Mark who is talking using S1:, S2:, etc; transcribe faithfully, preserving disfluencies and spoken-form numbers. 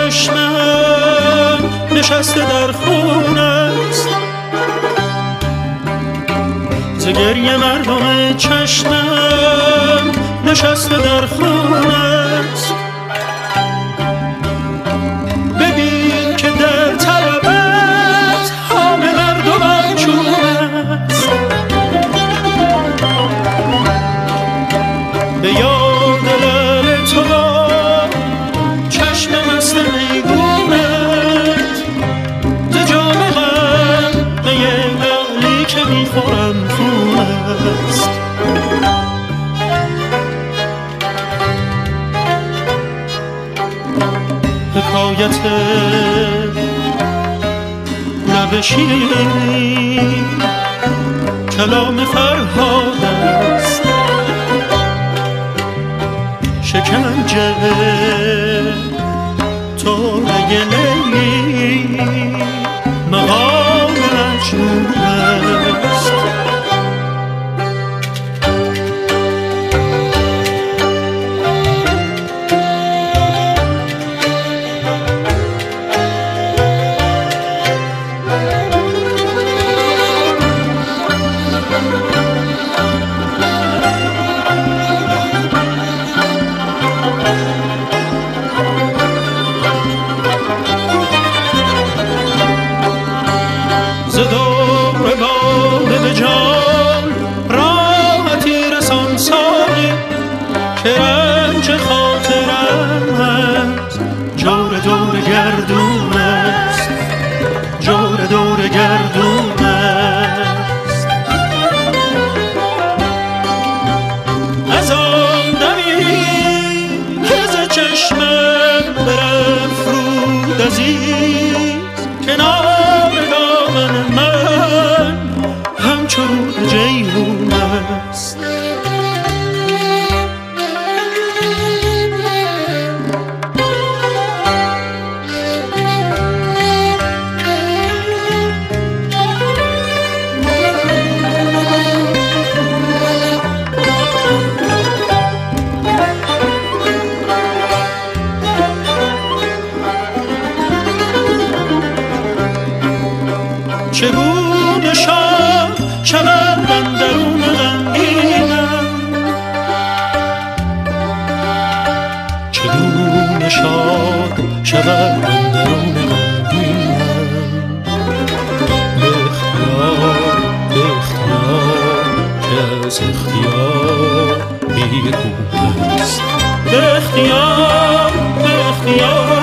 S1: چشمم نشسته در خون است، ز گریه مردم چشمم نشسته در خون است. ببین که در طلبت حال مردمم چون است، به یاد لعل تو با چشم مست میگونت، ز جام قهوه لعلی که میخورم خون است. حکایت لب شیرین کلام فرهاد است، شکنجه توره لیلی مقام مجنون است. چگونه شاد شود اندرون غمگینم، چگونه شاد شود اندرون غمگینم، به اختیار به اختیار که از اختیار بیرون است، به اختیار به اختیار